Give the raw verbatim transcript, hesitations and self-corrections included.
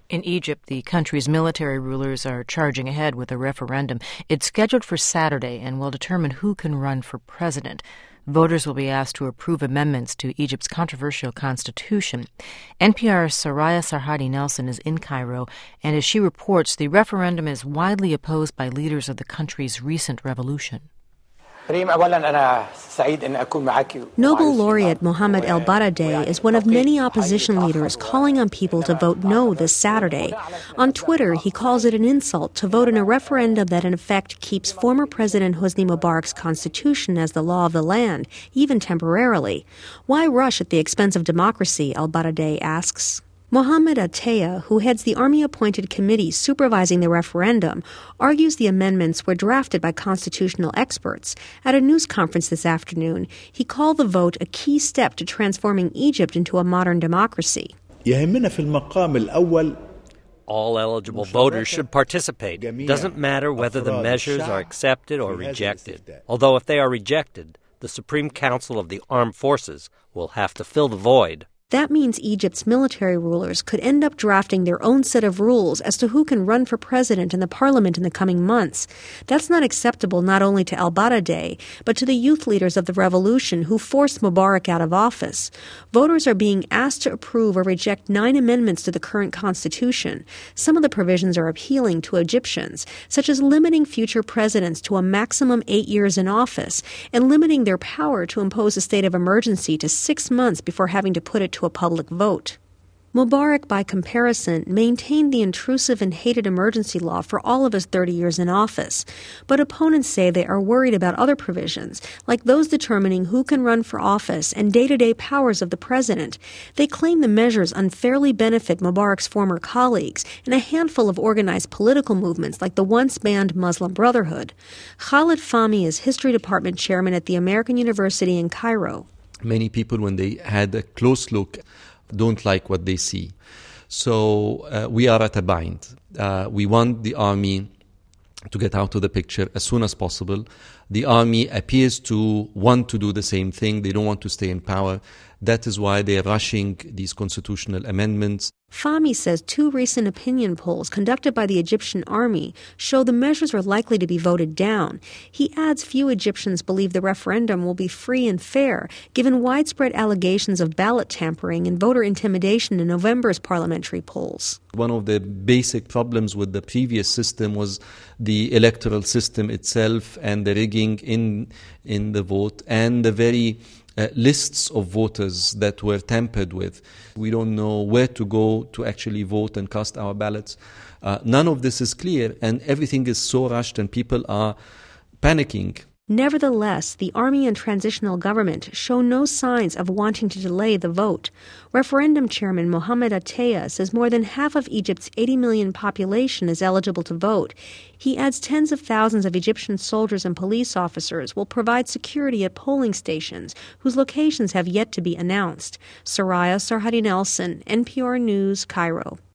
In Egypt, the country's military rulers are charging ahead with a referendum. It's scheduled for Saturday and will determine who can run for president. Voters will be asked to approve amendments to Egypt's controversial constitution. N P R's Soraya Sarhadi Nelson is in Cairo, and as she reports, the referendum is widely opposed by leaders of the country's recent revolution. Nobel laureate Mohammed El-Baradei is one of many opposition leaders calling on people to vote no this Saturday. On Twitter, he calls it an insult to vote in a referendum that in effect keeps former President Hosni Mubarak's constitution as the law of the land, even temporarily. Why rush at the expense of democracy, El-Baradei asks. Mohammed Ateya, who heads the army-appointed committee supervising the referendum, argues the amendments were drafted by constitutional experts. At a news conference this afternoon, he called the vote a key step to transforming Egypt into a modern democracy. All eligible voters should participate. It doesn't matter whether the measures are accepted or rejected. Although if they are rejected, the Supreme Council of the Armed Forces will have to fill the void. That means Egypt's military rulers could end up drafting their own set of rules as to who can run for president in the parliament in the coming months. That's not acceptable not only to El-Baradei, but to the youth leaders of the revolution who forced Mubarak out of office. Voters are being asked to approve or reject nine amendments to the current constitution. Some of the provisions are appealing to Egyptians, such as limiting future presidents to a maximum eight years in office and limiting their power to impose a state of emergency to six months before having to put it to a public vote. Mubarak, by comparison, maintained the intrusive and hated emergency law for all of his thirty years in office. But opponents say they are worried about other provisions, like those determining who can run for office and day-to-day powers of the president. They claim the measures unfairly benefit Mubarak's former colleagues and a handful of organized political movements like the once-banned Muslim Brotherhood. Khalid Fahmy is History Department Chairman at the American University in Cairo. Many people, when they had a close look, don't like what they see. So uh, we are at a bind. Uh, we want the army to get out of the picture as soon as possible. The army appears to want to do the same thing. They don't want to stay in power. That is why they are rushing these constitutional amendments. Fahmy says two recent opinion polls conducted by the Egyptian army show the measures are likely to be voted down. He adds few Egyptians believe the referendum will be free and fair, given widespread allegations of ballot tampering and voter intimidation in November's parliamentary polls. One of the basic problems with the previous system was the electoral system itself and the rigging in, in the vote and the very Uh, lists of voters that were tampered with. We don't know where to go to actually vote and cast our ballots. Uh, none of this is clear, and everything is so rushed and people are panicking. Nevertheless, the army and transitional government show no signs of wanting to delay the vote. Referendum Chairman Mohammed Ateya says more than half of Egypt's eighty million population is eligible to vote. He adds tens of thousands of Egyptian soldiers and police officers will provide security at polling stations, whose locations have yet to be announced. Soraya Sarhadi Nelson, N P R News, Cairo.